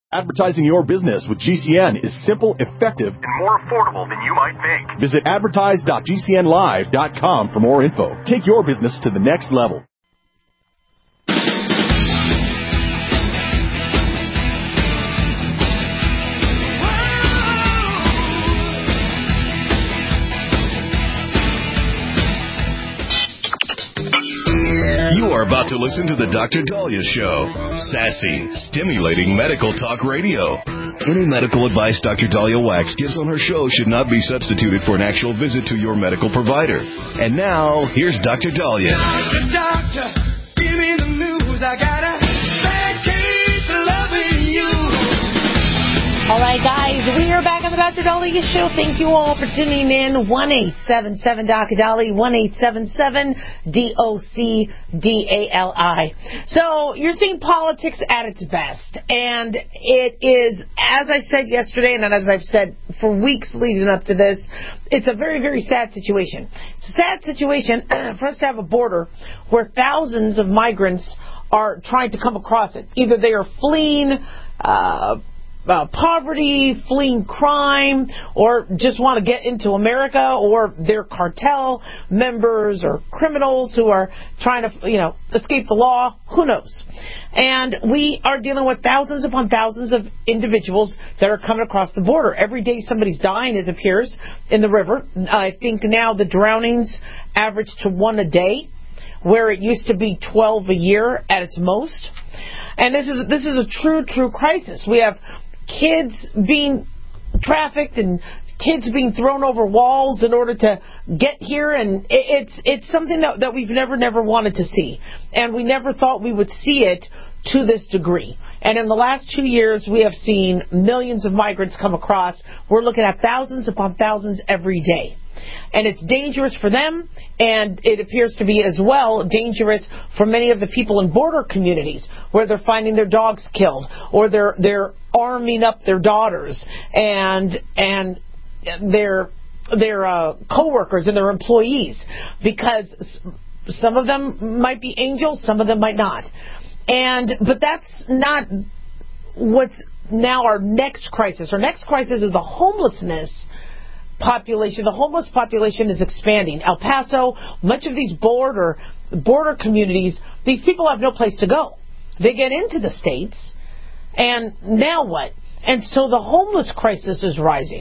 Advertising your business with GCN is simple, effective, and more affordable than you might think. Visit advertise.gcnlive.com for more info. Take your business to the next level. You are about to listen to the Dr. Daliah Show. Sassy, stimulating medical talk radio. Any medical advice Dr. Daliah Wax gives on her show should not be substituted for an actual visit to your medical provider. And now, here's Dr. Daliah. Doctor, give me the news. I got a bad case of loving you. All right, guys, we are back on the Dr. Daliah Show. Thank you all for tuning in. 1-877-Dr. 1-877-DOCDALI. So you're seeing politics at its best. And it is, as I said yesterday, and as I've said for weeks leading up to this, it's a very, very sad situation. It's a sad situation for us to have a border where thousands of migrants are trying to come across it. Either they are fleeing poverty, fleeing crime, or just want to get into America, or they're cartel members or criminals who are trying to, escape the law. Who knows? And we are dealing with thousands upon thousands of individuals that are coming across the border. Every day somebody's dying, it appears, in the river. I think now the drownings average to 1 a day, where it used to be 12 a year at its most. And this is a true crisis. We have kids being trafficked and kids being thrown over walls in order to get here, and it's something that we've never wanted to see, and we never thought we would see it to this degree. And in the last 2 years, we have seen millions of migrants come across. We're looking at thousands upon thousands every day. And it's dangerous for them, and it appears to be as well dangerous for many of the people in border communities where they're finding their dogs killed, or they're arming up their daughters and their co-workers and their employees, because some of them might be angels, some of them might not. But that's not what's now our next crisis. Our next crisis is the homelessness population. The homeless population is expanding. El Paso, much of these border communities, these people have no place to go. They get into the states, and now what? And so the homeless crisis is rising.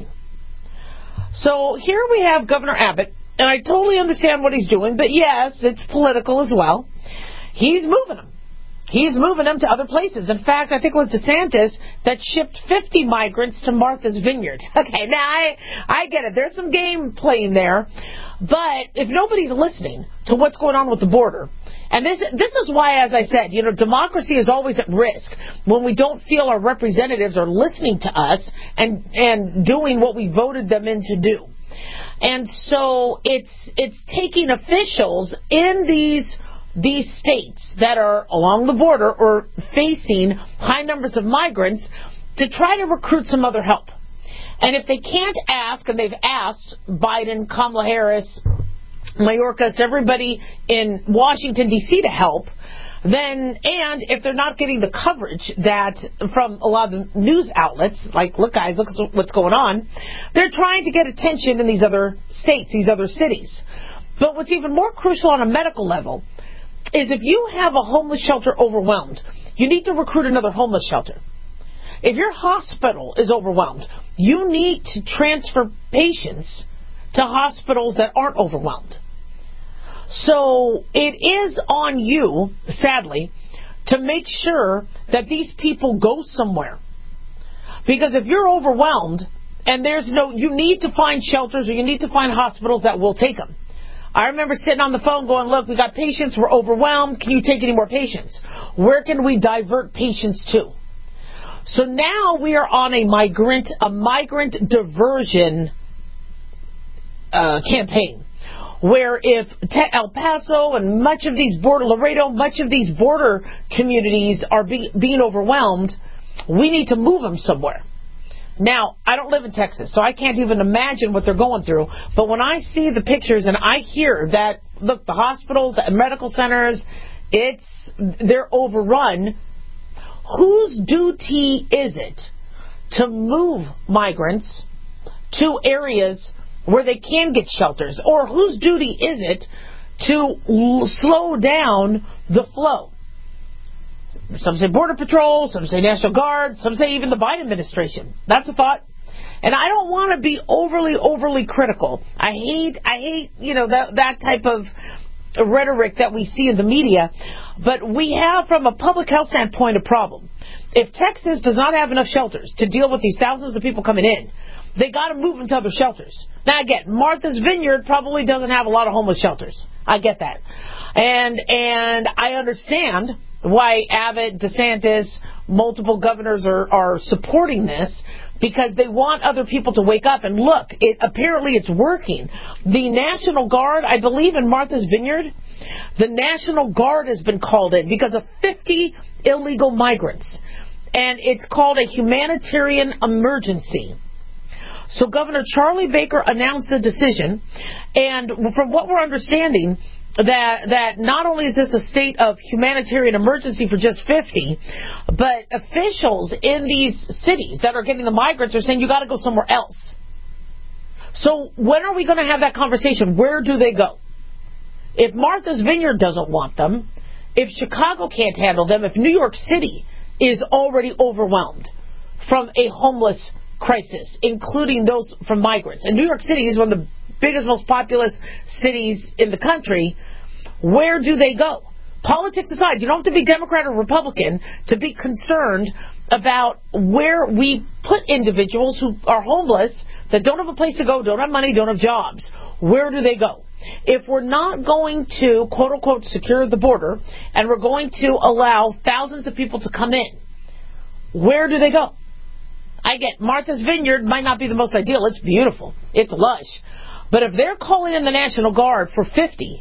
So here we have Governor Abbott, and I totally understand what he's doing, but yes, it's political as well. He's moving them. He's moving them to other places. In fact, I think it was DeSantis that shipped 50 migrants to Martha's Vineyard. Okay, now I get it. There's some game playing there. But if nobody's listening to what's going on with the border, and this is why, as I said, democracy is always at risk when we don't feel our representatives are listening to us and doing what we voted them in to do. And so it's taking officials in these states that are along the border or facing high numbers of migrants to try to recruit some other help. And if they can't ask, and they've asked Biden, Kamala Harris, Mayorkas, everybody in Washington, D.C. to help, and if they're not getting the coverage that from a lot of the news outlets, like, look guys, look what's going on, they're trying to get attention in these other states, these other cities. But what's even more crucial on a medical level is if you have a homeless shelter overwhelmed, you need to recruit another homeless shelter. If your hospital is overwhelmed, you need to transfer patients to hospitals that aren't overwhelmed. So it is on you, sadly, to make sure that these people go somewhere. Because if you're overwhelmed and you need to find shelters or you need to find hospitals that will take them. I remember sitting on the phone going, look, we got patients, we're overwhelmed. Can you take any more patients? Where can we divert patients to? So now we are on a migrant diversion campaign, where if El Paso and much of these border communities are being overwhelmed, we need to move them somewhere. Now, I don't live in Texas, so I can't even imagine what they're going through. But when I see the pictures and I hear that, look, the hospitals, the medical centers, they're overrun, whose duty is it to move migrants to areas where they can get shelters? Or whose duty is it to slow down the flow? Some say Border Patrol, some say National Guard, some say even the Biden administration. That's a thought. And I don't want to be overly critical. I hate, that type of rhetoric that we see in the media. But we have, from a public health standpoint, a problem. If Texas does not have enough shelters to deal with these thousands of people coming in, they got to move into other shelters. Now, again, Martha's Vineyard probably doesn't have a lot of homeless shelters. I get that. And I understand why Abbott, DeSantis, multiple governors are supporting this, because they want other people to wake up. And look, apparently it's working. The National Guard, I believe in Martha's Vineyard, the National Guard has been called in because of 50 illegal migrants. And it's called a humanitarian emergency. So Governor Charlie Baker announced the decision, and from what we're understanding, that not only is this a state of humanitarian emergency for just 50, but officials in these cities that are getting the migrants are saying you got to go somewhere else. So when are we going to have that conversation? Where do they go? If Martha's Vineyard doesn't want them, if Chicago can't handle them, if New York City is already overwhelmed from a homeless crisis, including those from migrants, and New York City is one of the biggest, most populous cities in the country, where do they go? Politics aside, you don't have to be Democrat or Republican to be concerned about where we put individuals who are homeless, that don't have a place to go, don't have money, don't have jobs. Where do they go? If we're not going to, quote unquote, secure the border, and we're going to allow thousands of people to come in, where do they go? I get Martha's Vineyard might not be the most ideal. It's beautiful. It's lush. But if they're calling in the National Guard for 50,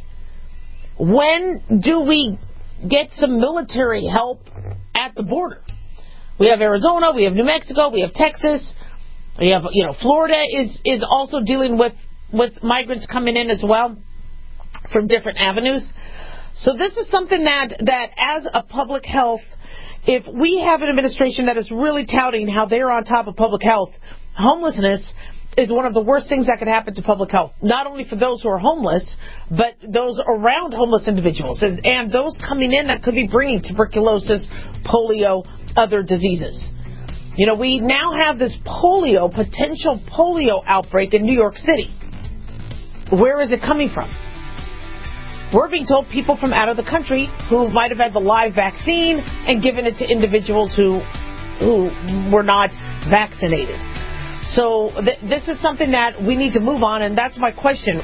when do we get some military help at the border? We have Arizona, we have New Mexico, we have Texas, we have, Florida is also dealing with migrants coming in as well from different avenues. So this is something that as a public health, if we have an administration that is really touting how they're on top of public health, homelessness is one of the worst things that could happen to public health, not only for those who are homeless, but those around homeless individuals, and those coming in that could be bringing tuberculosis, polio, other diseases. We now have this potential polio outbreak in New York City. Where is it coming from? We're being told people from out of the country who might have had the live vaccine and given it to individuals who were not vaccinated. So this is something that we need to move on, and that's my question.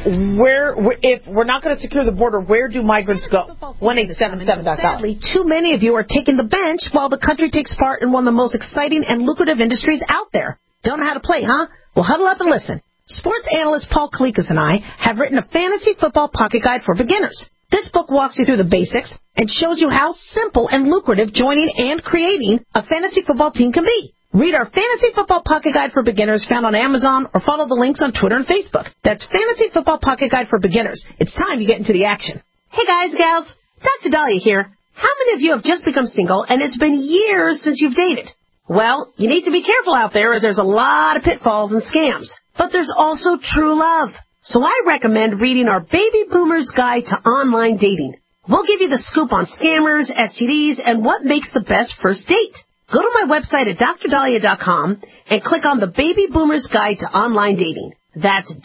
If we're not going to secure the border, where do migrants go? 1-877.com. Sadly, too many of you are taking the bench while the country takes part in one of the most exciting and lucrative industries out there. Don't know how to play, huh? Well, huddle up and listen. Sports analyst Paul Kalikas and I have written a fantasy football pocket guide for beginners. This book walks you through the basics and shows you how simple and lucrative joining and creating a fantasy football team can be. Read our Fantasy Football Pocket Guide for Beginners found on Amazon, or follow the links on Twitter and Facebook. That's Fantasy Football Pocket Guide for Beginners. It's time you get into the action. Hey guys, gals, Dr. Dahlia here. How many of you have just become single and it's been years since you've dated? Well, you need to be careful out there, as there's a lot of pitfalls and scams. But there's also true love. So I recommend reading our Baby Boomer's Guide to Online Dating. We'll give you the scoop on scammers, STDs, and what makes the best first date. Go to my website at drdahlia.com and click on the Baby Boomer's Guide to Online Dating. That's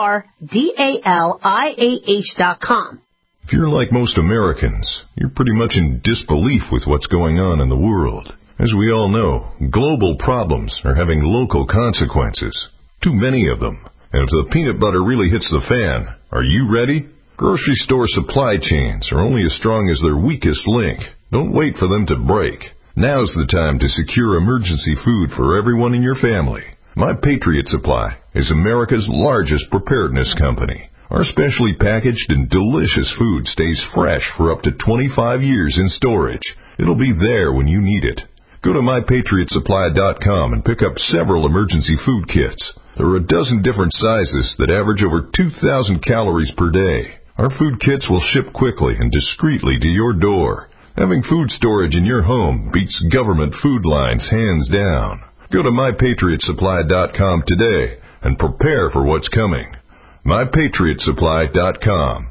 DRDALIAH.com. If you're like most Americans, you're pretty much in disbelief with what's going on in the world. As we all know, global problems are having local consequences. Too many of them. And if the peanut butter really hits the fan, are you ready? Grocery store supply chains are only as strong as their weakest link. Don't wait for them to break. Now's the time to secure emergency food for everyone in your family. My Patriot Supply is America's largest preparedness company. Our specially packaged and delicious food stays fresh for up to 25 years in storage. It'll be there when you need it. Go to MyPatriotSupply.com and pick up several emergency food kits. There are a dozen different sizes that average over 2,000 calories per day. Our food kits will ship quickly and discreetly to your door. Having food storage in your home beats government food lines hands down. Go to MyPatriotSupply.com today and prepare for what's coming. MyPatriotSupply.com.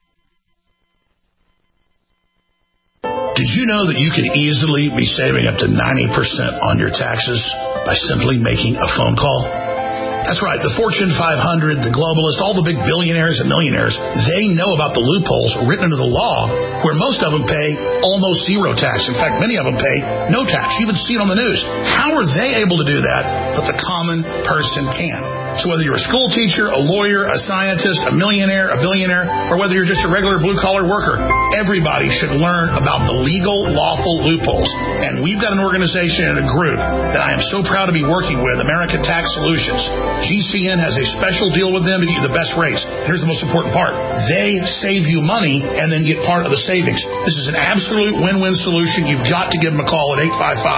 Did you know that you can easily be saving up to 90% on your taxes by simply making a phone call? That's right. The Fortune 500, the globalists, all the big billionaires and millionaires, they know about the loopholes written into the law where most of them pay almost zero tax. In fact, many of them pay no tax. You even see it on the news. How are they able to do that, but the common person can? So whether you're a school teacher, a lawyer, a scientist, a millionaire, a billionaire, or whether you're just a regular blue-collar worker, everybody should learn about the legal, lawful loopholes. And we've got an organization and a group that I am so proud to be working with, American Tax Solutions. GCN has a special deal with them to get you the best rates. Here's the most important part. They save you money and then get part of the savings. This is an absolute win-win solution. You've got to give them a call at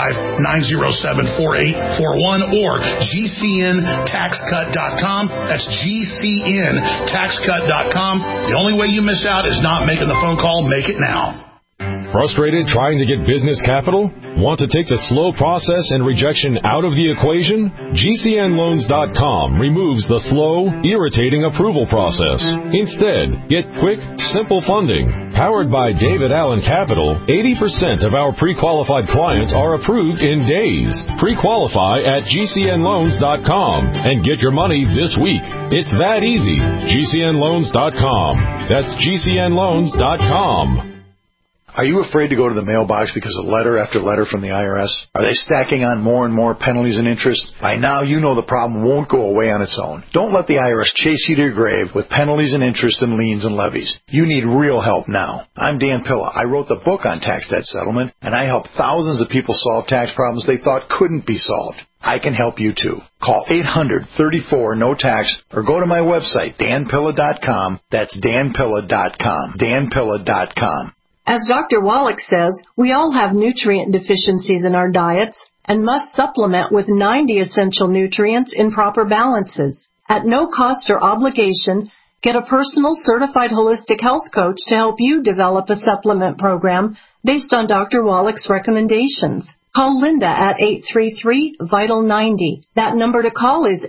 855-907-4841 or GCNTaxCut.com. That's GCNTaxCut.com. The only way you miss out is not making the phone call. Make it now. Frustrated trying to get business capital? Want to take the slow process and rejection out of the equation? GCNLoans.com removes the slow, irritating approval process. Instead, get quick, simple funding. Powered by David Allen Capital, 80% of our pre-qualified clients are approved in days. Pre-qualify at GCNLoans.com and get your money this week. It's that easy. GCNLoans.com. That's GCNLoans.com. Are you afraid to go to the mailbox because of letter after letter from the IRS? Are they stacking on more and more penalties and interest? By now, you know the problem won't go away on its own. Don't let the IRS chase you to your grave with penalties and interest and liens and levies. You need real help now. I'm Dan Pilla. I wrote the book on tax debt settlement, and I help thousands of people solve tax problems they thought couldn't be solved. I can help you too. Call 800-34-NO-TAX or go to my website, danpilla.com. That's danpilla.com. danpilla.com. As Dr. Wallach says, we all have nutrient deficiencies in our diets and must supplement with 90 essential nutrients in proper balances. At no cost or obligation, get a personal certified holistic health coach to help you develop a supplement program based on Dr. Wallach's recommendations. Call Linda at 833-VITAL-90. That number to call is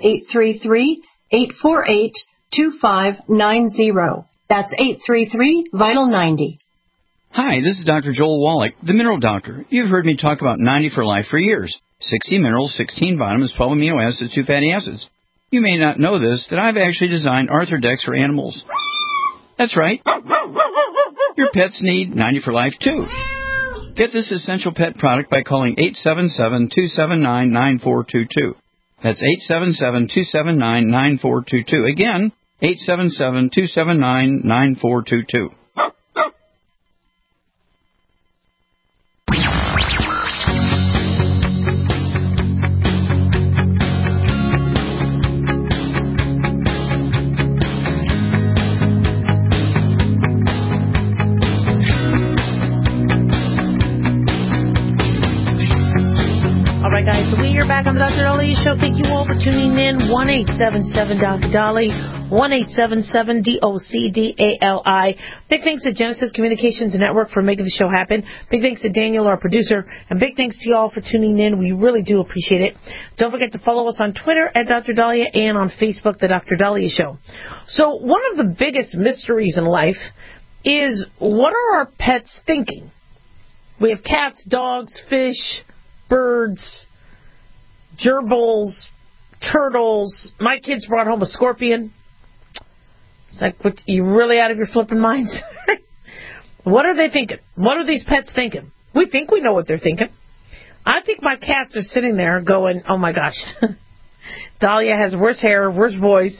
833-848-2590. That's 833-VITAL-90. Hi, this is Dr. Joel Wallach, the Mineral Doctor. You've heard me talk about 90 for Life for years. 60 minerals, 16 vitamins, 12 amino acids, 2 fatty acids. You may not know this, that I've actually designed Arthrodex for animals. That's right. Your pets need 90 for Life, too. Get this essential pet product by calling 877-279-9422. That's 877-279-9422. Again, 877-279-9422. Back on the Dr. Dolly Show. Thank you all for tuning in. 1-877-Dr. Dolly, 1-877-DOCDALI. Big thanks to Genesis Communications Network for making the show happen. Big thanks to Daniel, our producer, and big thanks to you all for tuning in. We really do appreciate it. Don't forget to follow us on Twitter at Dr. Dahlia and on Facebook, The Dr. Dahlia Show. So one of the biggest mysteries in life is, what are our pets thinking? We have cats, dogs, fish, birds, gerbils, turtles. My kids brought home a scorpion. It's like, what, you really out of your flipping minds? What are they thinking? What are these pets thinking? We think we know what they're thinking. I think my cats are sitting there going, oh my gosh, Dahlia has worse hair, worse voice,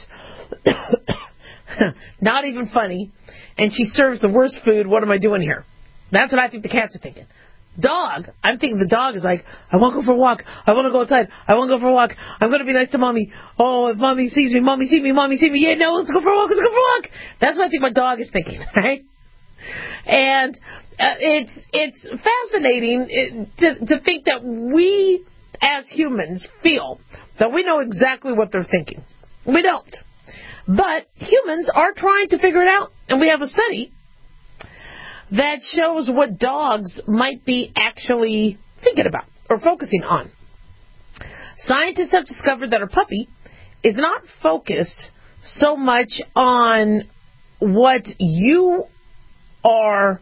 not even funny, and she serves the worst food. What am I doing here? That's what I think the cats are thinking. Dog, I'm thinking the dog is like, I want to go for a walk. I want to go outside. I want to go for a walk. I'm going to be nice to Mommy. Oh, if Mommy sees me, Mommy see me, Mommy see me. Yeah, no, let's go for a walk. Let's go for a walk. That's what I think my dog is thinking, right? And it's fascinating to think that we, as humans, feel that we know exactly what they're thinking. We don't. But humans are trying to figure it out. And we have a study that shows what dogs might be actually thinking about or focusing on. Scientists have discovered that our puppy is not focused so much on what you are,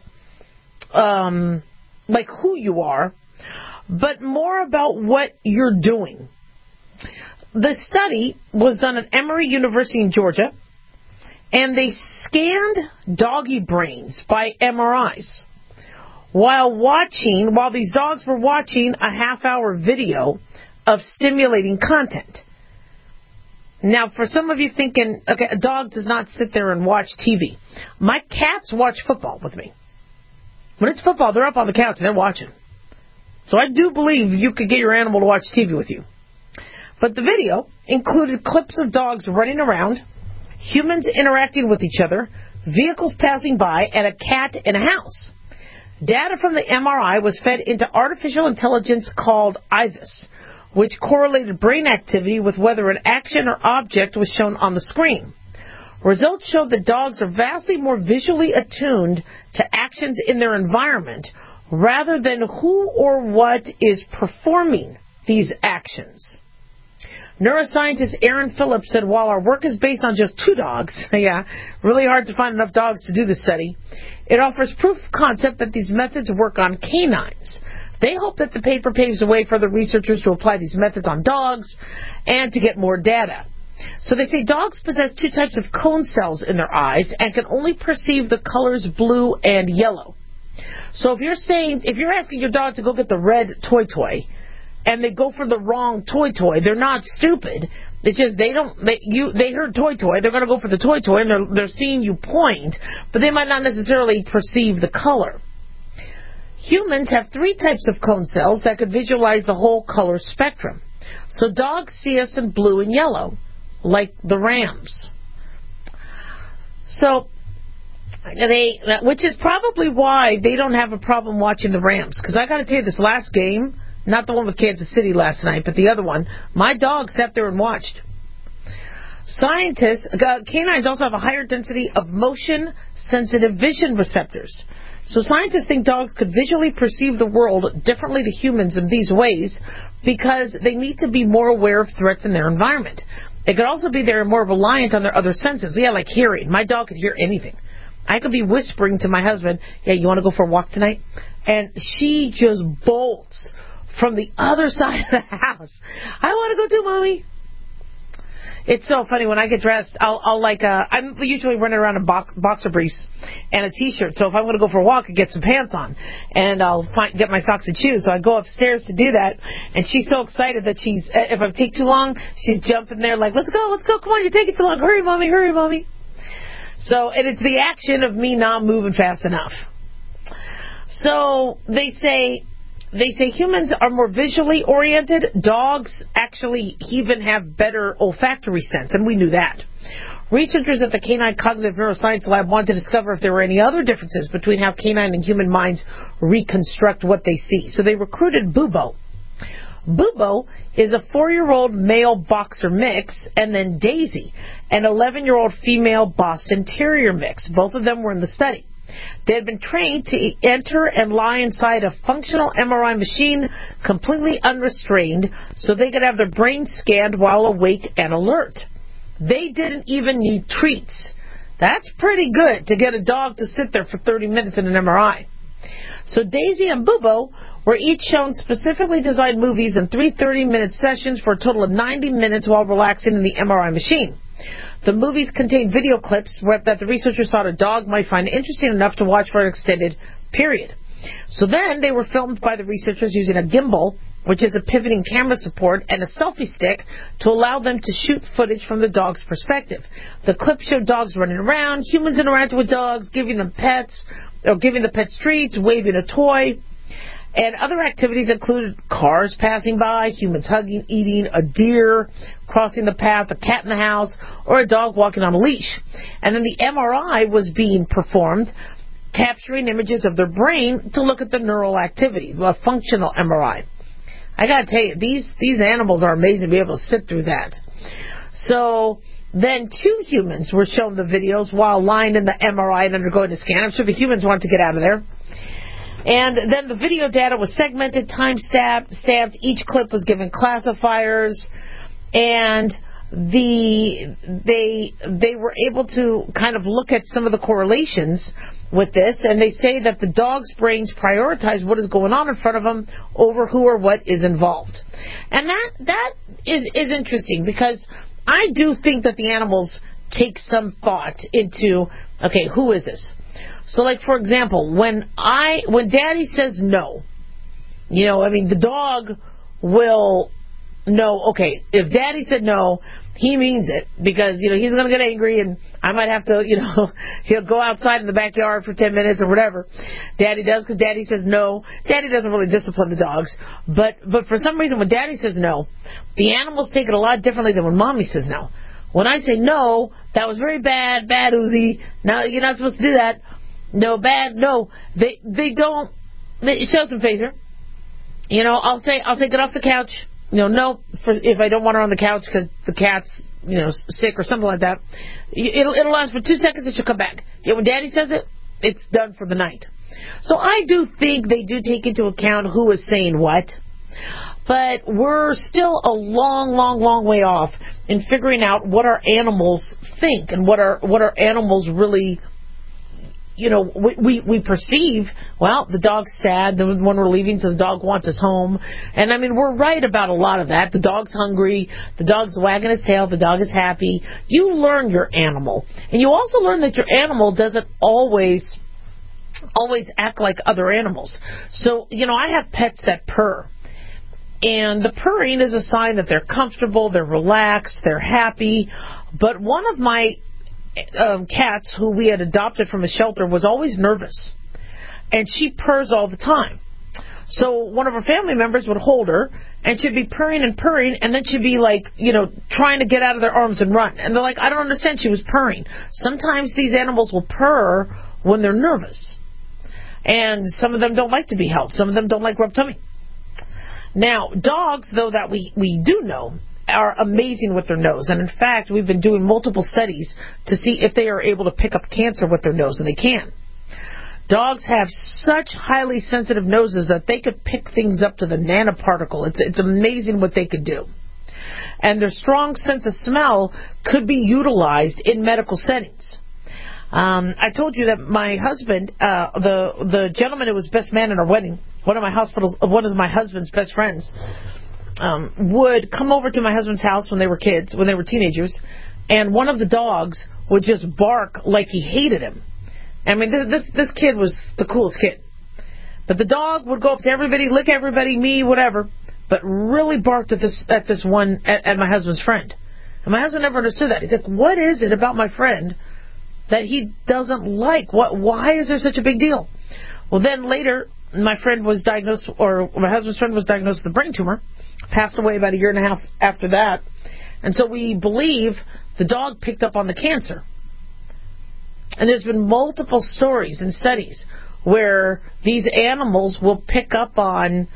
like who you are, but more about what you're doing. The study was done at Emory University in Georgia, and they scanned doggy brains by MRIs while these dogs were watching a half-hour video of stimulating content. Now, for some of you thinking, okay, a dog does not sit there and watch TV. My cats watch football with me. When it's football, they're up on the couch and they're watching. So I do believe you could get your animal to watch TV with you. But the video included clips of dogs running around, humans interacting with each other, vehicles passing by, and a cat in a house. Data from the MRI was fed into artificial intelligence called IVIS, which correlated brain activity with whether an action or object was shown on the screen. Results showed that dogs are vastly more visually attuned to actions in their environment rather than who or what is performing these actions. Neuroscientist Aaron Phillips said, while our work is based on just 2 dogs, really hard to find enough dogs to do the study, it offers proof of concept that these methods work on canines. They hope that the paper paves the way for the researchers to apply these methods on dogs and to get more data. So they say dogs possess 2 types of cone cells in their eyes and can only perceive the colors blue and yellow. So if you're asking your dog to go get the red toy, and they go for the wrong toy, they're not stupid. It's just they heard toy, they're going to go for the toy, and they're seeing you point, but they might not necessarily perceive the color. Humans have 3 types of cone cells that could visualize the whole color spectrum. So dogs see us in blue and yellow, like the Rams. So, which is probably why they don't have a problem watching the Rams. Because I got to tell you, this last game, not the one with Kansas City last night, but the other one, my dog sat there and watched. Canines also have a higher density of motion-sensitive vision receptors. So scientists think dogs could visually perceive the world differently to humans in these ways because they need to be more aware of threats in their environment. It could also be they're more reliant on their other senses. Like hearing. My dog could hear anything. I could be whispering to my husband, you want to go for a walk tonight? And she just bolts from the other side of the house. I want to go too, Mommy. It's so funny. When I get dressed, I'm usually running around in boxer briefs and a t-shirt. So if I want to go for a walk, I get some pants on, and I'll get my socks and shoes. So I go upstairs to do that, and she's so excited that if I take too long, she's jumping there like, let's go, come on, you're taking too long. Hurry, Mommy. So, and it's the action of me not moving fast enough. So they say humans are more visually oriented. Dogs actually even have better olfactory sense, and we knew that. Researchers at the Canine Cognitive Neuroscience Lab wanted to discover if there were any other differences between how canine and human minds reconstruct what they see. So they recruited Bubo. Bubo is a 4-year-old male boxer mix, and then Daisy, an 11-year-old female Boston Terrier mix. Both of them were in the study. They had been trained to enter and lie inside a functional MRI machine completely unrestrained so they could have their brains scanned while awake and alert. They didn't even need treats. That's pretty good to get a dog to sit there for 30 minutes in an MRI. So Daisy and Bubo were each shown specifically designed movies in 3 30-minute sessions for a total of 90 minutes while relaxing in the MRI machine. The movies contained video clips that the researchers thought a dog might find interesting enough to watch for an extended period. So then they were filmed by the researchers using a gimbal, which is a pivoting camera support, and a selfie stick to allow them to shoot footage from the dog's perspective. The clips showed dogs running around, humans interacting with dogs, giving them pets, or giving the pets treats, waving a toy. And other activities included cars passing by, humans hugging, eating, a deer crossing the path, a cat in the house, or a dog walking on a leash. And then the MRI was being performed, capturing images of their brain to look at the neural activity, a functional MRI. I got to tell you, these animals are amazing to be able to sit through that. So then 2 humans were shown the videos while lying in the MRI and undergoing a scan. I'm sure the humans wanted to get out of there. And then the video data was segmented, time-stamped. Each clip was given classifiers. And they were able to kind of look at some of the correlations with this, and they say that the dog's brains prioritize what is going on in front of them over who or what is involved. And that is interesting, because I do think that the animals take some thought into, okay, who is this? So, like, for example, when Daddy says no, the dog will know, okay, if Daddy said no, he means it, because, he's going to get angry, and I might have to, he'll go outside in the backyard for 10 minutes or whatever. Daddy does, because Daddy says no. Daddy doesn't really discipline the dogs, but for some reason, when Daddy says no, the animals take it a lot differently than when Mommy says no. When I say no, that was very bad, Uzi. No, you're not supposed to do that. No, bad, no. They don't. It doesn't phase her. I'll say get off the couch. No, if I don't want her on the couch because the cat's, sick or something like that. It'll last for 2 seconds and she'll come back. When Daddy says it, it's done for the night. So I do think they do take into account who is saying what. But we're still a long way off in figuring out what our animals think and what our animals really, we perceive. Well, the dog's sad when we're leaving, so the dog wants us home. And we're right about a lot of that. The dog's hungry, the dog's wagging its tail, the dog is happy. You learn your animal. And you also learn that your animal doesn't always act like other animals. So, I have pets that purr. And the purring is a sign that they're comfortable, they're relaxed, they're happy. But one of my cats who we had adopted from a shelter was always nervous, and she purrs all the time. So one of her family members would hold her, and she'd be purring, and then she'd be like, trying to get out of their arms and run. And they're like, I don't understand, she was purring. Sometimes these animals will purr when they're nervous, and some of them don't like to be held. Some of them don't like rubbed tummy. Now, dogs, though, that we do know, are amazing with their nose. And in fact, we've been doing multiple studies to see if they are able to pick up cancer with their nose, and they can. Dogs have such highly sensitive noses that they could pick things up to the nanoparticle. It's amazing what they could do. And their strong sense of smell could be utilized in medical settings. I told you that my husband, the gentleman who was best man at our wedding, one of my husband's best friends, would come over to my husband's house when they were teenagers, and one of the dogs would just bark like he hated him. This kid was the coolest kid. But the dog would go up to everybody, lick everybody, me, whatever, but really barked at my husband's friend. And my husband never understood that. He's like, what is it about my friend that he doesn't like? Why is there such a big deal? Well, then later, my husband's friend was diagnosed with a brain tumor, passed away about 1.5 years after that. And so we believe the dog picked up on the cancer. And there's been multiple stories and studies where these animals will pick up on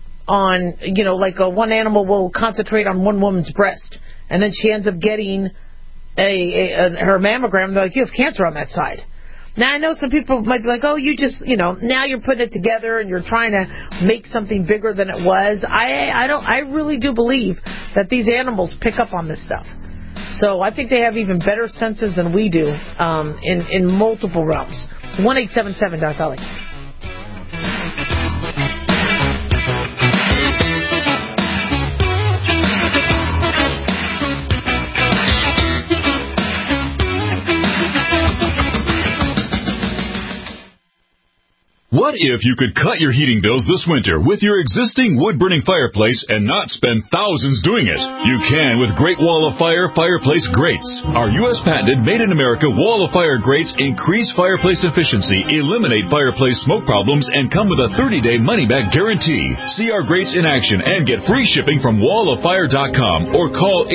one animal will concentrate on one woman's breast, and then she ends up getting her mammogram. They're like, you have cancer on that side. Now, I know some people might be like, oh, you just, now you're putting it together and you're trying to make something bigger than it was. I really do believe that these animals pick up on this stuff. So I think they have even better senses than we do in multiple realms. 1-877-DOC-DOLLY. What if you could cut your heating bills this winter with your existing wood-burning fireplace and not spend thousands doing it? You can with Great Wall of Fire fireplace grates. Our U.S. patented made-in-America Wall of Fire grates increase fireplace efficiency, eliminate fireplace smoke problems, and come with a 30-day money-back guarantee. See our grates in action and get free shipping from walloffire.com or call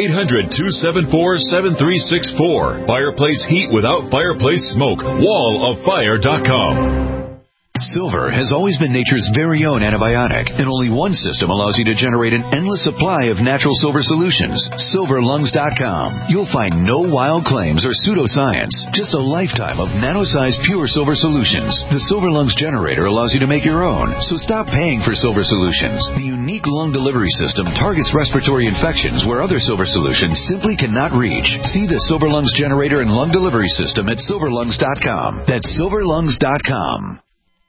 800-274-7364. Fireplace heat without fireplace smoke. walloffire.com. Silver has always been nature's very own antibiotic, and only one system allows you to generate an endless supply of natural silver solutions. SilverLungs.com. You'll find no wild claims or pseudoscience, just a lifetime of nano-sized pure silver solutions. The Silver Lungs generator allows you to make your own, so stop paying for silver solutions. The unique lung delivery system targets respiratory infections where other silver solutions simply cannot reach. See the Silver Lungs generator and lung delivery system at SilverLungs.com. That's SilverLungs.com.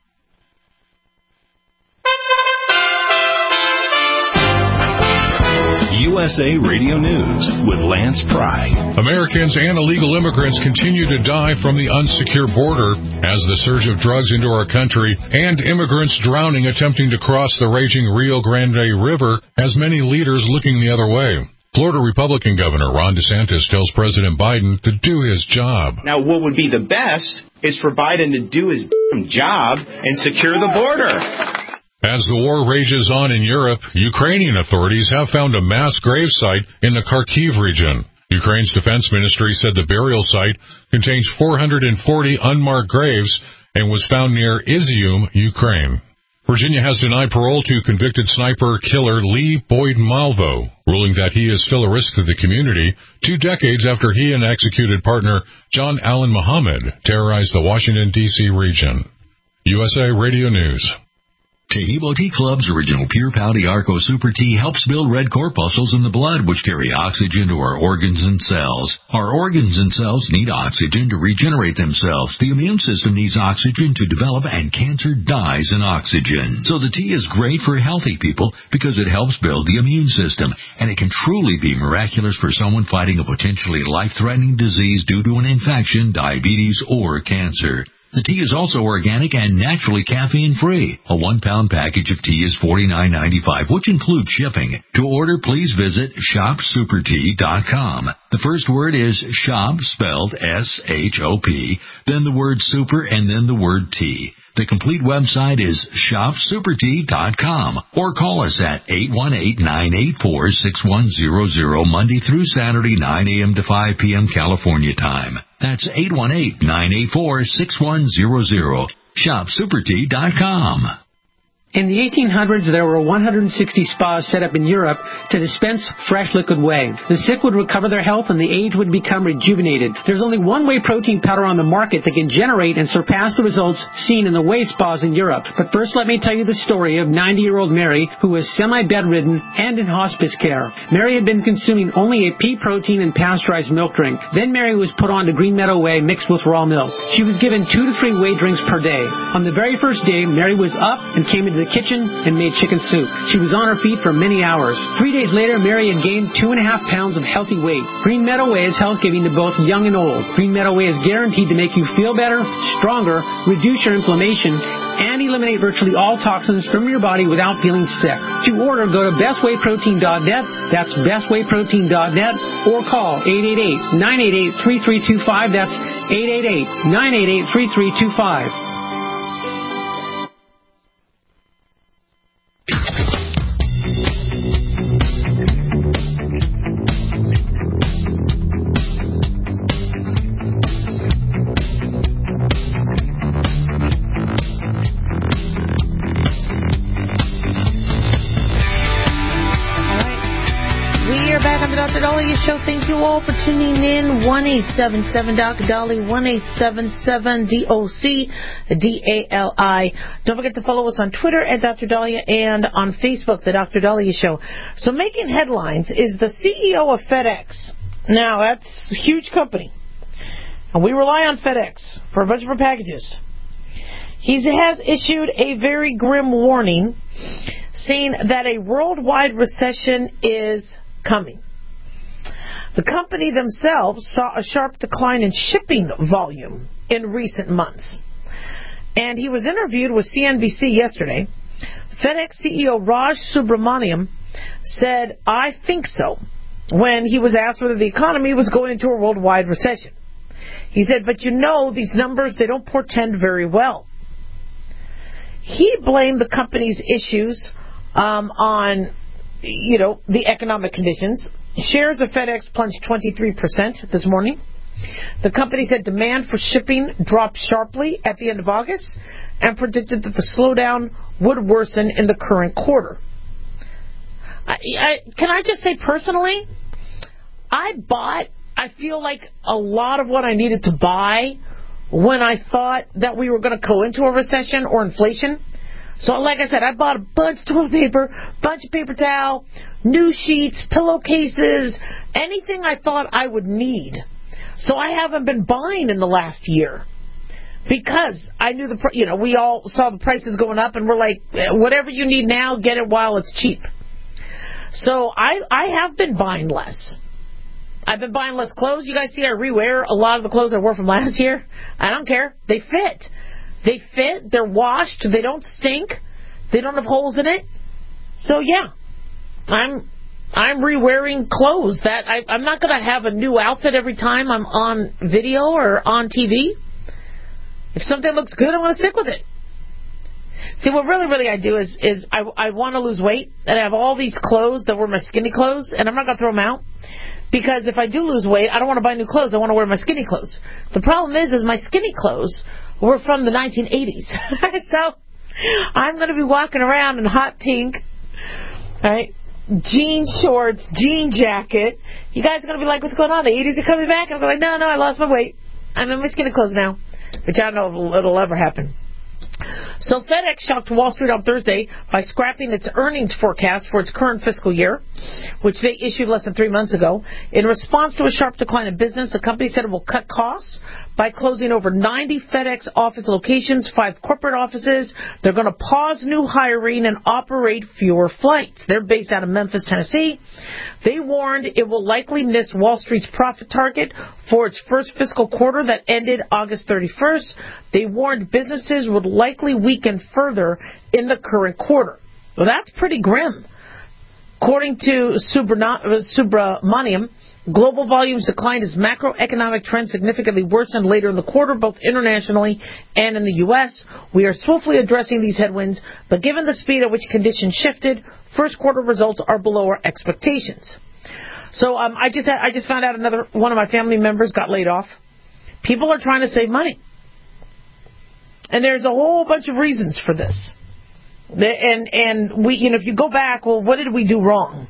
USA Radio News with Lance Pry. Americans and illegal immigrants continue to die from the unsecure border as the surge of drugs into our country and immigrants drowning attempting to cross the raging Rio Grande River has many leaders looking the other way. Florida Republican Governor Ron DeSantis tells President Biden to do his job. Now, what would be the best is for Biden to do his job and secure the border. As the war rages on in Europe, Ukrainian authorities have found a mass gravesite in the Kharkiv region. Ukraine's defense ministry said the burial site contains 440 unmarked graves and was found near Izium, Ukraine. Virginia has denied parole to convicted sniper killer Lee Boyd Malvo, ruling that he is still a risk to the community 2 decades after he and executed partner John Allen Muhammad terrorized the Washington, D.C. region. USA Radio News. Tahibo Tea Club's original Pure Pouty Arco Super Tea helps build red corpuscles in the blood, which carry oxygen to our organs and cells. Our organs and cells need oxygen to regenerate themselves. The immune system needs oxygen to develop, and cancer dies in oxygen. So the tea is great for healthy people because it helps build the immune system, and it can truly be miraculous for someone fighting a potentially life-threatening disease due to an infection, diabetes, or cancer. The tea is also organic and naturally caffeine-free. A 1-pound package of tea is $49.95, which includes shipping. To order, please visit shopsupertea.com. The first word is shop, spelled S-H-O-P, then the word super, and then the word tea. The complete website is shopsupertea.com, or call us at 818-984-6100 Monday through Saturday, 9 a.m. to 5 p.m. California time. That's 818-984-6100. shopsupertea.com. In the 1800s, there were 160 spas set up in Europe to dispense fresh liquid whey. The sick would recover their health and the aged would become rejuvenated. There's only one whey protein powder on the market that can generate and surpass the results seen in the whey spas in Europe. But first, let me tell you the story of 90-year-old Mary, who was semi-bedridden and in hospice care. Mary had been consuming only a pea protein and pasteurized milk drink. Then Mary was put on to Green Meadow Whey mixed with raw milk. She was given 2 to 3 whey drinks per day. On the very first day, Mary was up and came into the kitchen and made chicken soup. She was on her feet for many hours. 3 days later, Mary had gained 2.5 pounds of healthy weight. Green Meadow Whey is health-giving to both young and old. Green Meadow Whey is guaranteed to make you feel better, stronger, reduce your inflammation, and eliminate virtually all toxins from your body without feeling sick. To order, go to bestwayprotein.net. That's bestwayprotein.net, or call 888-988-3325. That's 888-988-3325. Show. Thank you all for tuning in. 1-877 Dr. Dolly, 1-877-DOC-DALI. Don't forget to follow us on Twitter at Dr. Dahlia and on Facebook, The Dr. Dahlia Show. So making headlines is the CEO of FedEx. Now, that's a huge company, and we rely on FedEx for a bunch of our packages. He has issued a very grim warning saying that a worldwide recession is coming. The company themselves saw a sharp decline in shipping volume in recent months. And he was interviewed with CNBC yesterday. FedEx CEO Raj Subramaniam said, "I think so," when he was asked whether the economy was going into a worldwide recession. He said, "But you know, these numbers, they don't portend very well." He blamed the company's issues on, the economic conditions. Shares of FedEx plunged 23% this morning. The company said demand for shipping dropped sharply at the end of August and predicted that the slowdown would worsen in the current quarter. Can I just say personally, I feel like a lot of what I needed to buy when I thought that we were going to go into a recession or inflation. So like I said, I bought a bunch of toilet paper, bunch of paper towel, new sheets, pillowcases, anything I thought I would need. So I haven't been buying in the last year because I knew we all saw the prices going up and we're like, whatever you need now, get it while it's cheap. So I have been buying less. I've been buying less clothes. You guys see I rewear a lot of the clothes I wore from last year. I don't care. They fit. They're washed. They don't stink. They don't have holes in it. So yeah, I'm rewearing clothes that I'm not going to have a new outfit every time I'm on video or on TV. If something looks good, I want to stick with it. See, what really I do is I want to lose weight, and I have all these clothes that were my skinny clothes, and I'm not going to throw them out. Because if I do lose weight, I don't want to buy new clothes. I want to wear my skinny clothes. The problem is my skinny clothes were from the 1980s. So I'm going to be walking around in hot pink, right? Jean shorts, jean jacket. You guys are going to be like, what's going on? The 80s are coming back? And I'm going to be like, no, I lost my weight. I'm in my skinny clothes now. Which I don't know if it'll ever happen. So FedEx shocked Wall Street on Thursday by scrapping its earnings forecast for its current fiscal year, which they issued less than 3 months ago. In response to a sharp decline in business, the company said it will cut costs by closing over 90 FedEx office locations, 5 corporate offices. They're going to pause new hiring and operate fewer flights. They're based out of Memphis, Tennessee. They warned it will likely miss Wall Street's profit target for its first fiscal quarter that ended August 31st. They warned businesses would likely weaken further in the current quarter. Well, that's pretty grim. According to Subramaniam, global volumes declined as macroeconomic trends significantly worsened later in the quarter, both internationally and in the U.S. We are swiftly addressing these headwinds, but given the speed at which conditions shifted, first quarter results are below our expectations. So I just found out another one of my family members got laid off. People are trying to save money. And there's a whole bunch of reasons for this. And we, if you go back, well, what did we do wrong?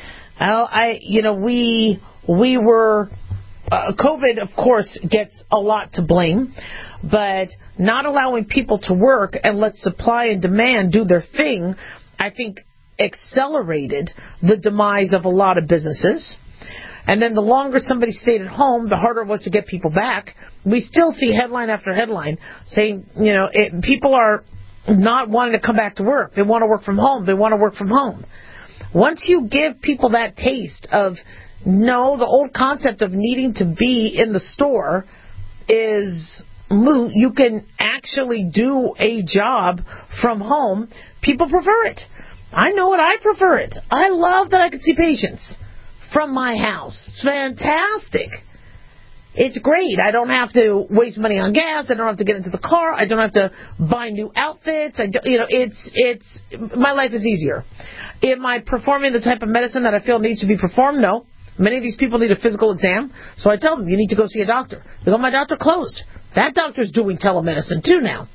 We were, COVID, of course, gets a lot to blame, but not allowing people to work and let supply and demand do their thing, I think, accelerated the demise of a lot of businesses. And then the longer somebody stayed at home, the harder it was to get people back. We still see headline after headline saying, people are not wanting to come back to work. They want to work from home. They want to work from home. Once you give people that taste of, no, the old concept of needing to be in the store is moot, you can actually do a job from home, people prefer it. I know it. I prefer it. I love that I can see patients from my house. It's fantastic. It's great. I don't have to waste money on gas. I don't have to get into the car. I don't have to buy new outfits. My life is easier. Am I performing the type of medicine that I feel needs to be performed? No. Many of these people need a physical exam, so I tell them, you need to go see a doctor. They go, my doctor closed. That doctor's doing telemedicine too now.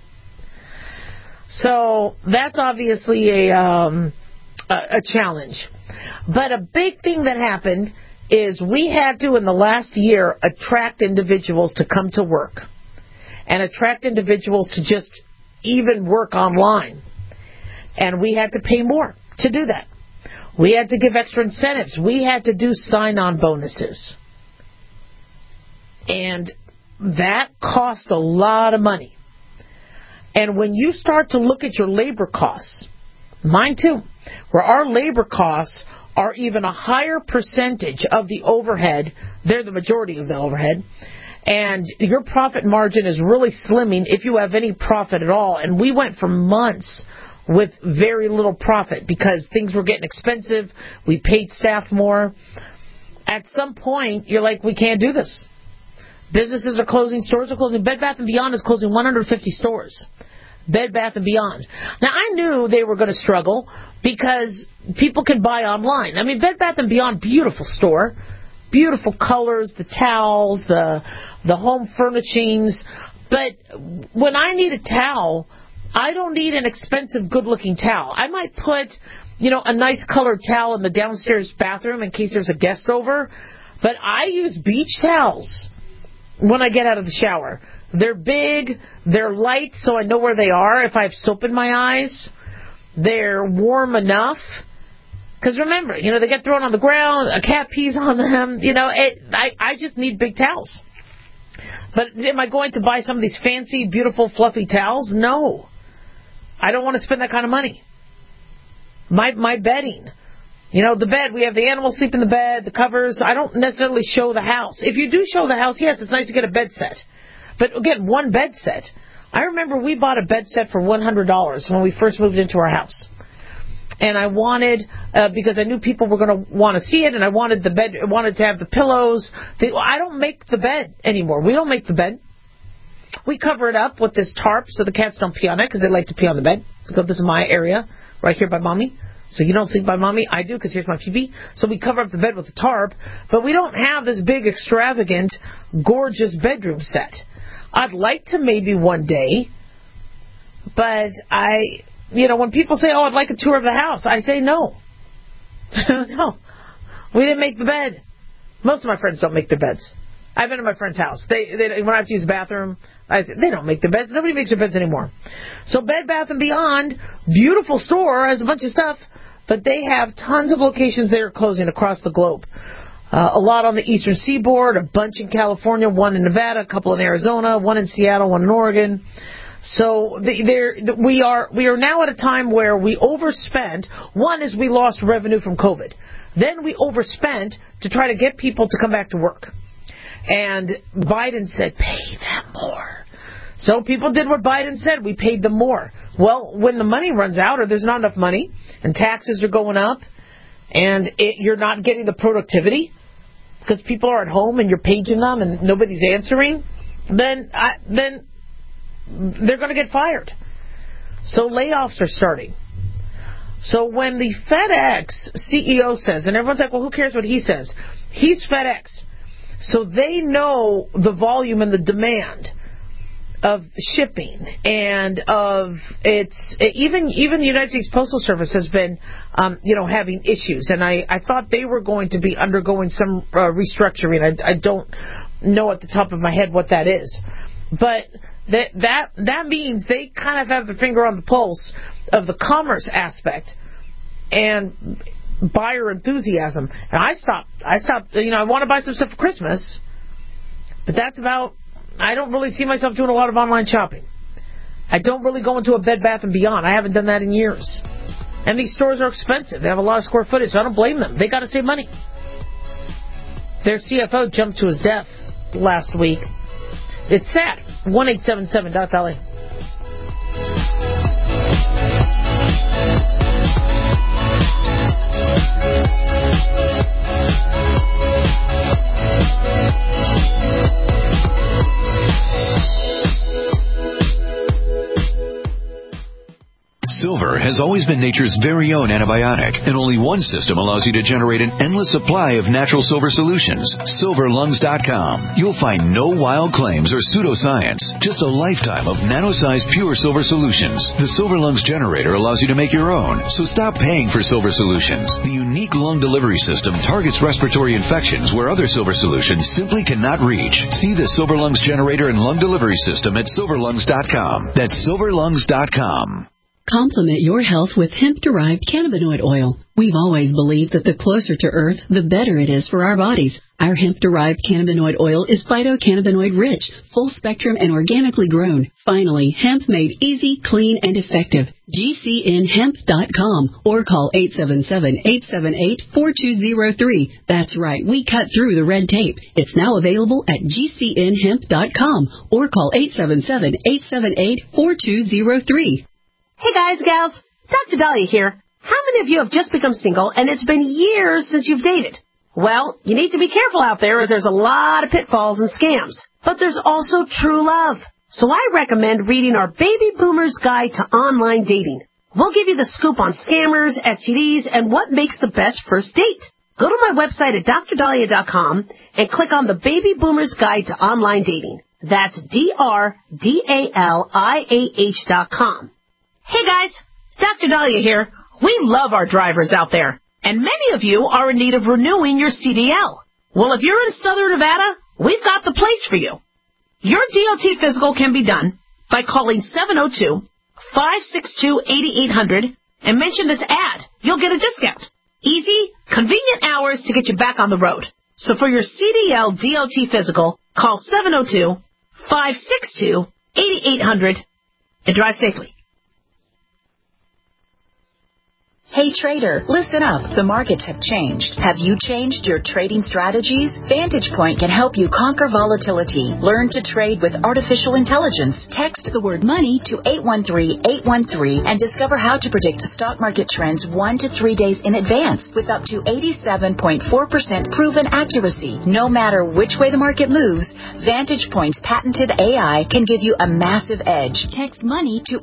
So that's obviously a challenge. But a big thing that happened is we had to, in the last year, attract individuals to come to work and attract individuals to just even work online. And we had to pay more to do that. We had to give extra incentives. We had to do sign-on bonuses. And that cost a lot of money. And when you start to look at your labor costs, mine too, where our labor costs are even a higher percentage of the overhead, they're the majority of the overhead, and your profit margin is really slimming if you have any profit at all. And we went for months with very little profit because things were getting expensive. We paid staff more. At some point, you're like, we can't do this. Businesses are closing, stores are closing. Bed Bath & Beyond is closing 150 stores. Bed Bath & Beyond. Now, I knew they were going to struggle because people can buy online. I mean, Bed Bath & Beyond, beautiful store, beautiful colors, the towels, the home furnishings. But when I need a towel, I don't need an expensive, good-looking towel. I might put, a nice colored towel in the downstairs bathroom in case there's a guest over. But I use beach towels when I get out of the shower. They're big, they're light, so I know where they are if I have soap in my eyes. They're warm enough. Because remember, they get thrown on the ground, a cat pees on them. I just need big towels. But am I going to buy some of these fancy, beautiful, fluffy towels? No. I don't want to spend that kind of money. My bedding. The bed, we have the animals sleep in the bed, the covers. I don't necessarily show the house. If you do show the house, yes, it's nice to get a bed set. But again, one bed set. I remember we bought a bed set for $100 when we first moved into our house. And I wanted, because I knew people were going to want to see it, and I wanted the bed, wanted to have the pillows. I don't make the bed anymore. We don't make the bed. We cover it up with this tarp so the cats don't pee on it, because they like to pee on the bed. Because this is my area, right here by Mommy. So you don't sleep by Mommy, I do, because here's my pee-pee. So we cover up the bed with a tarp, but we don't have this big, extravagant, gorgeous bedroom set. I'd like to maybe one day, but when people say, I'd like a tour of the house, I say no. No. We didn't make the bed. Most of my friends don't make their beds. I've been to my friend's house. When I have to use the bathroom, they don't make their beds. Nobody makes their beds anymore. So Bed Bath & Beyond, beautiful store, has a bunch of stuff, but they have tons of locations they are closing across the globe. A lot on the eastern seaboard, a bunch in California, one in Nevada, a couple in Arizona, one in Seattle, one in Oregon. So we are now at a time where we overspent. One is we lost revenue from COVID. Then we overspent to try to get people to come back to work. And Biden said, pay them more. So people did what Biden said. We paid them more. Well, when the money runs out or there's not enough money and taxes are going up and you're not getting the productivity because people are at home and you're paging them and nobody's answering, then they're going to get fired. So layoffs are starting. So when the FedEx CEO says, and everyone's like, well, who cares what he says? He's FedEx. So they know the volume and the demand of shipping and of even the United States Postal Service has been having issues, and I thought they were going to be undergoing some restructuring. I don't know at the top of my head what that is, but that means they kind of have their finger on the pulse of the commerce aspect and buyer enthusiasm. And I stopped. I want to buy some stuff for Christmas, but that's about. I don't really see myself doing a lot of online shopping. I don't really go into a Bed Bath & Beyond. I haven't done that in years. And these stores are expensive. They have a lot of square footage, so I don't blame them. They got to save money. Their CFO jumped to his death last week. It's sad. 1-877-LA. Silver has always been nature's very own antibiotic, and only one system allows you to generate an endless supply of natural silver solutions. SilverLungs.com. You'll find no wild claims or pseudoscience, just a lifetime of nano-sized pure silver solutions. The Silver Lungs generator allows you to make your own, so stop paying for silver solutions. The unique lung delivery system targets respiratory infections where other silver solutions simply cannot reach. See the Silver Lungs generator and lung delivery system at SilverLungs.com. That's SilverLungs.com. Complement your health with hemp-derived cannabinoid oil. We've always believed that the closer to Earth, the better it is for our bodies. Our hemp-derived cannabinoid oil is phytocannabinoid-rich, full-spectrum, and organically grown. Finally, hemp made easy, clean, and effective. GCNhemp.com or call 877-878-4203. That's right, we cut through the red tape. It's now available at GCNhemp.com or call 877-878-4203. Hey guys, gals, Dr. Dahlia here. How many of you have just become single and it's been years since you've dated? Well, you need to be careful out there as there's a lot of pitfalls and scams. But there's also true love. So I recommend reading our Baby Boomer's Guide to Online Dating. We'll give you the scoop on scammers, STDs, and what makes the best first date. Go to my website at drdahlia.com and click on the Baby Boomer's Guide to Online Dating. That's DRDALIAH.com. Hey guys, Dr. Dahlia here. We love our drivers out there, and many of you are in need of renewing your CDL. Well, if you're in Southern Nevada, we've got the place for you. Your DOT physical can be done by calling 702-562-8800 and mention this ad. You'll get a discount. Easy, convenient hours to get you back on the road. So for your CDL DOT physical, call 702-562-8800 and drive safely. Hey trader, listen up. The markets have changed. Have you changed your trading strategies? Vantage Point can help you conquer volatility. Learn to trade with artificial intelligence. Text the word money to 813-813 and discover how to predict stock market trends 1 to 3 days in advance with up to 87.4% proven accuracy. No matter which way the market moves, Vantage Point's patented AI can give you a massive edge. Text money to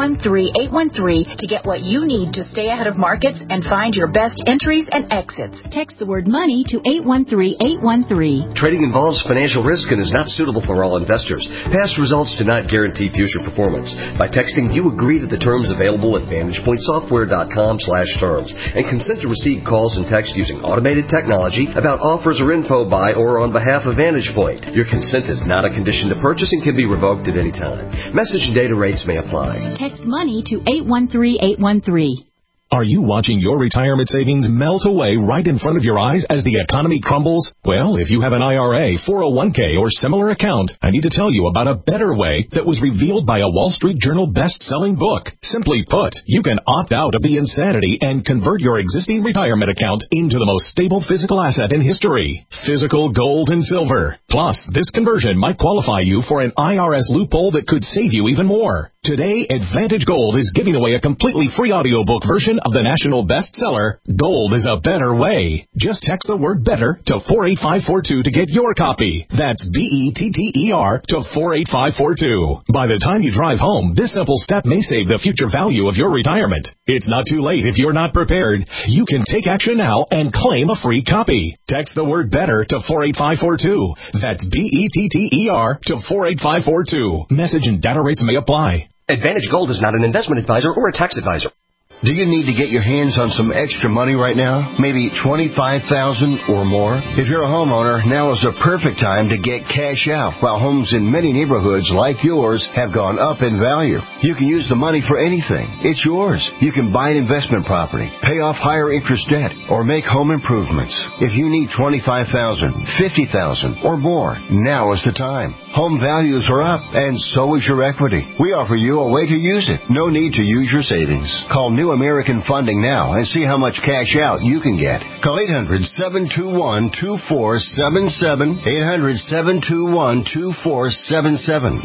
813-813 to get what you need to stay ahead of markets and find your best entries and exits. Text the word money to 813-813. Trading involves financial risk and is not suitable for all investors. Past results do not guarantee future performance. By texting, you agree to the terms available at VantagePointSoftware.com/terms and consent to receive calls and texts using automated technology about offers or info by or on behalf of Vantage Point. Your consent is not a condition to purchase and can be revoked at any time. Message and data rates may apply. Text money to 813-813. Are you watching your retirement savings melt away right in front of your eyes as the economy crumbles? Well, if you have an IRA, 401k, or similar account, I need to tell you about a better way that was revealed by a Wall Street Journal best-selling book. Simply put, you can opt out of the insanity and convert your existing retirement account into the most stable physical asset in history, physical gold and silver. Plus, this conversion might qualify you for an IRS loophole that could save you even more. Today, Advantage Gold is giving away a completely free audiobook version of the national bestseller, Gold is a Better Way. Just text the word better to 48542 to get your copy. That's BETTER to 48542. By the time you drive home, this simple step may save the future value of your retirement. It's not too late if you're not prepared. You can take action now and claim a free copy. Text the word better to 48542. That's BETTER to 48542. Message and data rates may apply. Advantage Gold is not an investment advisor or a tax advisor. Do you need to get your hands on some extra money right now? Maybe $25,000 or more? If you're a homeowner, now is the perfect time to get cash out while homes in many neighborhoods like yours have gone up in value. You can use the money for anything. It's yours. You can buy an investment property, pay off higher interest debt, or make home improvements. If you need $25,000, $50,000 or more, now is the time. Home values are up, and so is your equity. We offer you a way to use it. No need to use your savings. Call New American Funding now and see how much cash out you can get. Call 800-721-2477. 800-721-2477.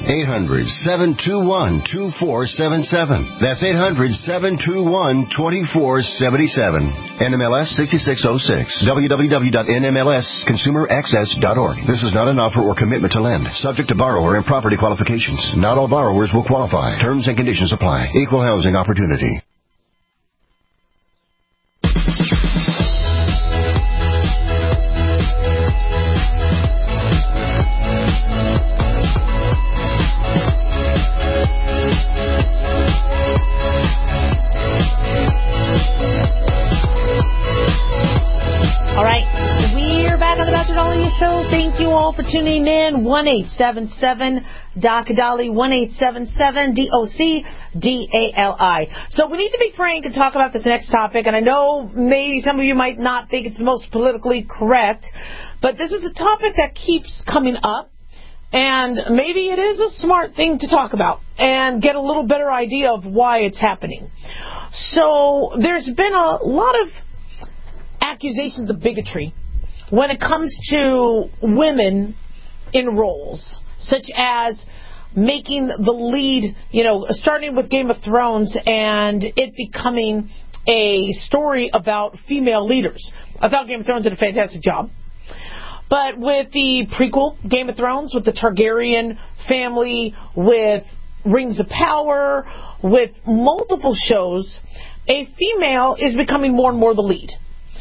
800-721-2477. That's 800-721-2477. NMLS 6606. www.nmlsconsumeraccess.org. This is not an offer or commitment to lend. Subject to borrower and property qualifications. Not all borrowers will qualify. Terms and conditions apply. Equal housing opportunity. All right, we're back on the Dr. Dahlia Show. Thank you all for tuning in. 1-877-DOC-DALI, 1-877-DOC-DALI. So we need to be frank and talk about this next topic, and I know maybe some of you might not think it's the most politically correct, but this is a topic that keeps coming up, and maybe it is a smart thing to talk about and get a little better idea of why it's happening. So there's been a lot of accusations of bigotry when it comes to women in roles, such as making the lead, starting with Game of Thrones and it becoming a story about female leaders. I thought Game of Thrones did a fantastic job. But with the prequel, Game of Thrones, with the Targaryen family, with Rings of Power, with multiple shows, a female is becoming more and more the lead.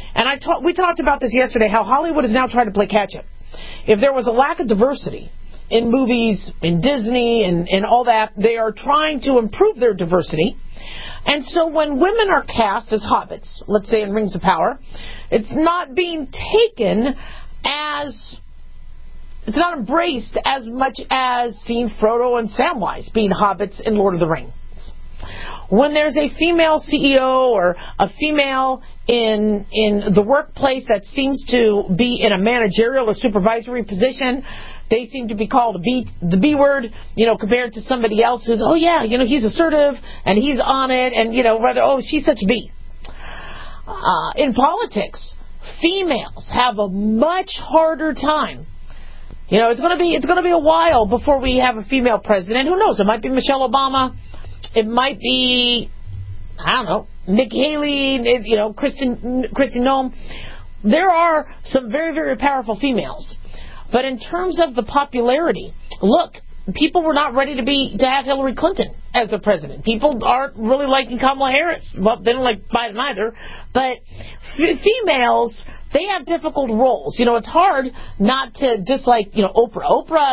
And we talked about this yesterday, how Hollywood is now trying to play catch-up. If there was a lack of diversity in movies, in Disney, and all that, they are trying to improve their diversity. And so when women are cast as hobbits, let's say in Rings of Power, it's not being taken as... It's not embraced as much as seeing Frodo and Samwise being hobbits in Lord of the Rings. When there's a female CEO or a female in the workplace that seems to be in a managerial or supervisory position, they seem to be called the B word, compared to somebody else who's, oh yeah, he's assertive and he's on it, and rather, oh, she's such a B. In politics, females have a much harder time. It's going to be a while before we have a female president. Who knows? It might be Michelle Obama. It might be, I don't know, Nikki Haley, Kristi Noem. There are some very, very powerful females. But in terms of the popularity, look, people were not ready to have Hillary Clinton as the president. People aren't really liking Kamala Harris. Well, they don't like Biden either. But females, they have difficult roles. It's hard not to dislike, Oprah.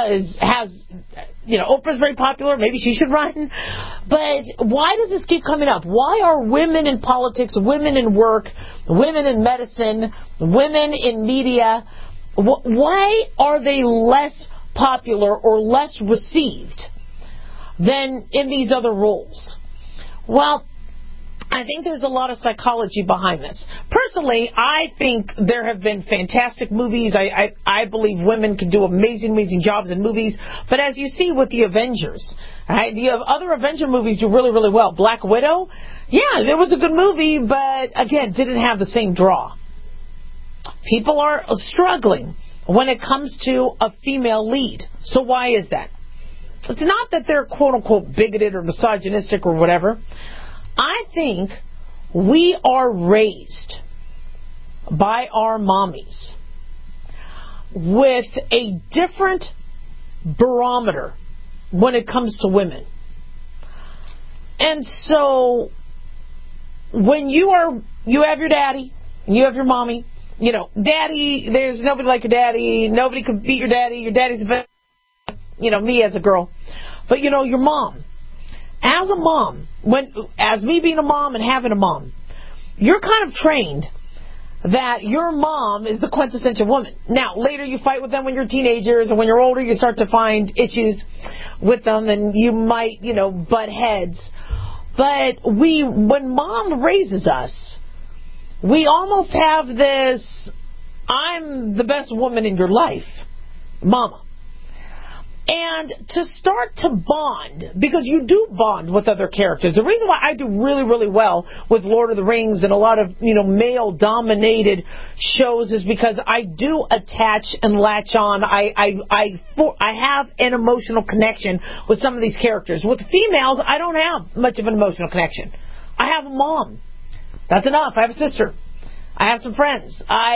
Oprah's very popular. Maybe she should run. But why does this keep coming up? Why are women in politics, women in work, women in medicine, women in media, why are they less popular or less received than in these other roles? Well, I think there's a lot of psychology behind this. Personally, I think there have been fantastic movies. I believe women can do amazing, amazing jobs in movies. But as you see with the Avengers, right, the other Avenger movies do really, really well. Black Widow, yeah, it was a good movie, but again, didn't have the same draw. People are struggling when it comes to a female lead. So why is that? It's not that they're quote-unquote bigoted or misogynistic or whatever. I think we are raised by our mommies with a different barometer when it comes to women. And so when you have your daddy, you have your mommy, daddy, there's nobody like your daddy, nobody could beat your daddy's the best, me as a girl. But your mom, as a mom, as me being a mom and having a mom, you're kind of trained that your mom is the quintessential woman. Now, later you fight with them when you're teenagers, and when you're older you start to find issues with them, and you might, butt heads. But when mom raises us, we almost have this, I'm the best woman in your life, mama. And to start to bond, because you do bond with other characters. The reason why I do really, really well with Lord of the Rings and a lot of, male-dominated shows is because I do attach and latch on. I have an emotional connection with some of these characters. With females, I don't have much of an emotional connection. I have a mom. That's enough. I have a sister. I have some friends.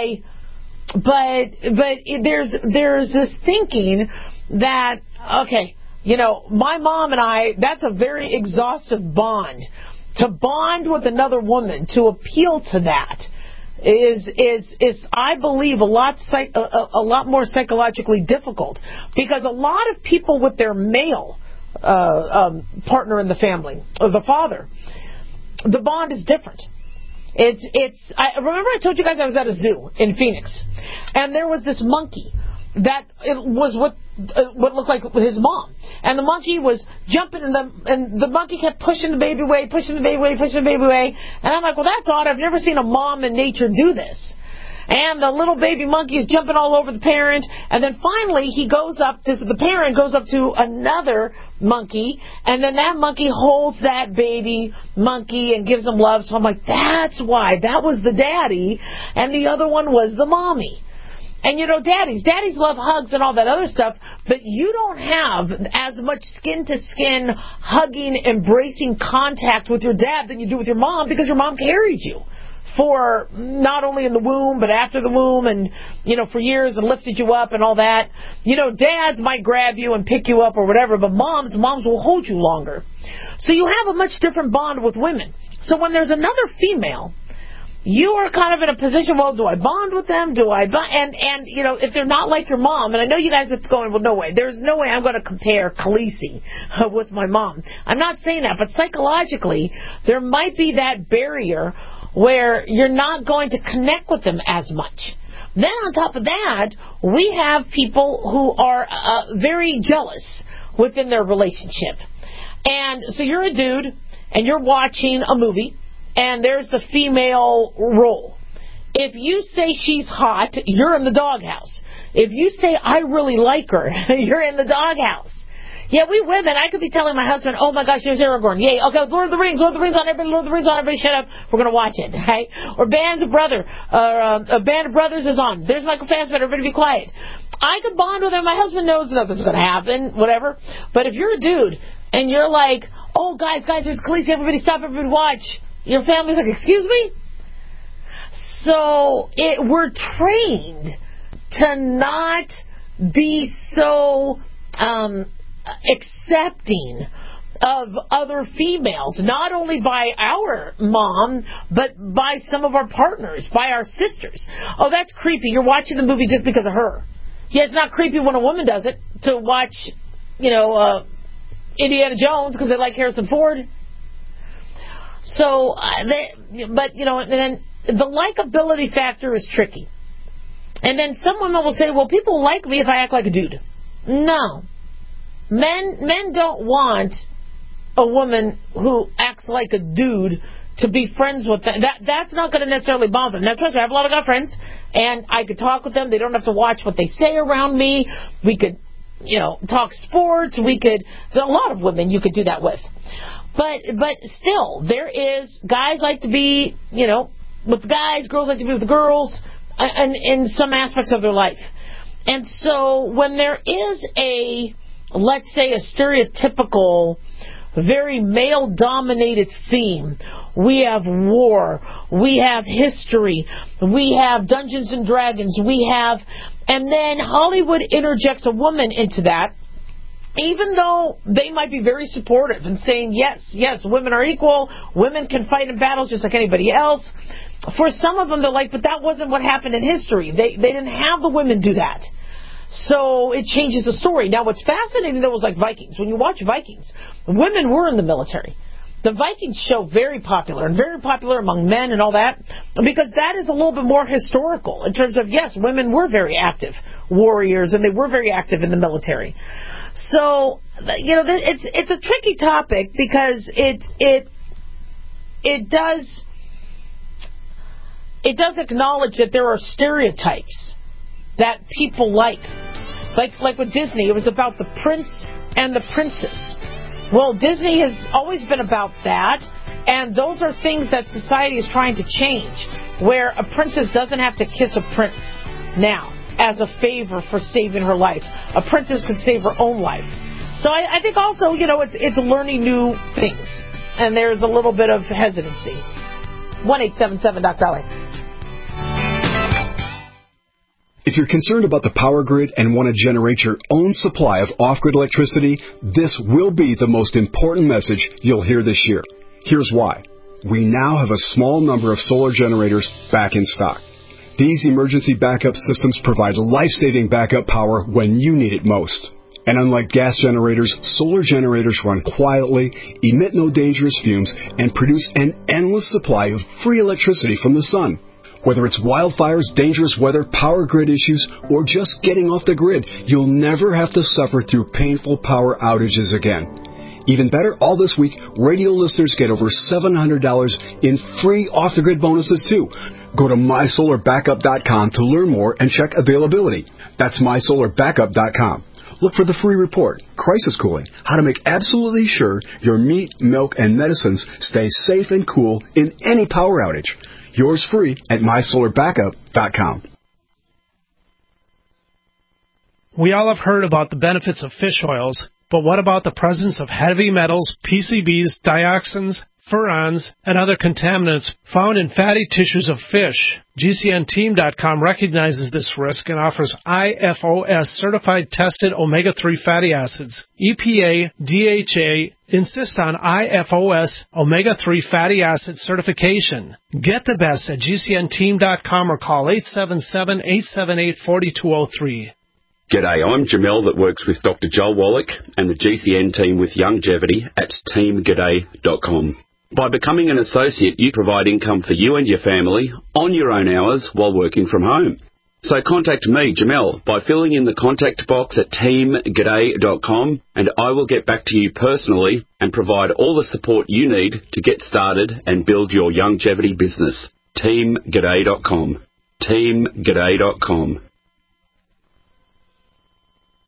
But there's this thinking that, okay, my mom and I, that's a very exhaustive bond. To bond with another woman, to appeal to that, is I believe a lot more psychologically difficult, because a lot of people with their male partner in the family, or the father, the bond is different. I remember I told you guys I was at a zoo in Phoenix, and there was this monkey that it was what looked like his mom, and the monkey was jumping, and the monkey kept pushing the baby away, and I'm like, well, that's odd. I've never seen a mom in nature do this. And the little baby monkey is jumping all over the parent, and then finally the parent goes up to another monkey, and then that monkey holds that baby monkey and gives him love. So I'm like, that's why. That was the daddy, and the other one was the mommy. And daddies love hugs and all that other stuff, but you don't have as much skin-to-skin, hugging, embracing contact with your dad than you do with your mom, because your mom carried you for not only in the womb, but after the womb, and, for years, and lifted you up and all that. Dads might grab you and pick you up or whatever, but moms will hold you longer. So you have a much different bond with women. So when there's another female you are kind of in a position, well, do I bond with them? And you know, if they're not like your mom, and I know you guys are going, well, no way. There's no way I'm going to compare Khaleesi with my mom. I'm not saying that, but psychologically, there might be that barrier where you're not going to connect with them as much. Then on top of that, we have people who are very jealous within their relationship. And so you're a dude, and you're watching a movie, and there's the female role. If you say she's hot, you're in the doghouse. If you say I really like her, you're in the doghouse. Yeah, we women, I could be telling my husband, oh my gosh, there's Aragorn. Yay, okay, Lord of the Rings on everybody, Lord of the Rings on everybody, shut up. We're going to watch it, right? Or a Band of Brothers is on. There's Michael Fassbender, everybody be quiet. I could bond with him. My husband knows nothing's going to happen, whatever. But if you're a dude and you're like, oh, guys, there's Khaleesi, everybody stop, everybody watch. Your family's like, excuse me? So we're trained to not be so accepting of other females, not only by our mom, but by some of our partners, by our sisters. Oh, that's creepy. You're watching the movie just because of her. Yeah, it's not creepy when a woman does it, to watch, Indiana Jones because they like Harrison Ford. So, and then the likability factor is tricky. And then some women will say, well, people like me if I act like a dude. No. Men don't want a woman who acts like a dude to be friends with them. That's not going to necessarily bond them. Now, trust me, I have a lot of guy friends, and I could talk with them. They don't have to watch what they say around me. We could, talk sports. There's a lot of women you could do that with. But still, there is, guys like to be, with guys, girls like to be with the girls, and in some aspects of their life. And so when there is let's say a stereotypical, very male-dominated theme, we have war, we have history, we have Dungeons and Dragons, and then Hollywood interjects a woman into that, even though they might be very supportive and saying, yes, women are equal, women can fight in battles just like anybody else. For some of them, they're like, but that wasn't what happened in history. They didn't have the women do that. So it changes the story. Now, what's fascinating, though, was like Vikings. When you watch Vikings, women were in the military. The Vikings show very popular among men and all that, because that is a little bit more historical in terms of, yes, women were very active warriors, and they were very active in the military. So, it's a tricky topic because it does acknowledge that there are stereotypes that people like with Disney. It was about the prince and the princess. Well, Disney has always been about that, and those are things that society is trying to change, where a princess doesn't have to kiss a prince now as a favor for saving her life. A princess could save her own life. So I think also, it's learning new things, and there's a little bit of hesitancy. 1-877-DOC-LA. If you're concerned about the power grid and want to generate your own supply of off-grid electricity, this will be the most important message you'll hear this year. Here's why. We now have a small number of solar generators back in stock. These emergency backup systems provide life-saving backup power when you need it most. And unlike gas generators, solar generators run quietly, emit no dangerous fumes, and produce an endless supply of free electricity from the sun. Whether it's wildfires, dangerous weather, power grid issues, or just getting off the grid, you'll never have to suffer through painful power outages again. Even better, all this week, radio listeners get over $700 in free off-the-grid bonuses, too. Go to MySolarBackup.com to learn more and check availability. That's MySolarBackup.com. Look for the free report, Crisis Cooling, how to make absolutely sure your meat, milk, and medicines stay safe and cool in any power outage. Yours free at MySolarBackup.com. We all have heard about the benefits of fish oils, but what about the presence of heavy metals, PCBs, dioxins, furans, and other contaminants found in fatty tissues of fish. GCNteam.com recognizes this risk and offers IFOS certified tested omega-3 fatty acids. EPA, DHA insist on IFOS omega-3 fatty acid certification. Get the best at GCNteam.com or call 877-878-4203. G'day, I'm Jamel that works with Dr. Joel Wallach and the GCN team with Longevity at teamg'day.com. By becoming an associate, you provide income for you and your family on your own hours while working from home. So contact me, Jamel, by filling in the contact box at teamg'day.com, and I will get back to you personally and provide all the support you need to get started and build your longevity business. teamg'day.com. teamg'day.com.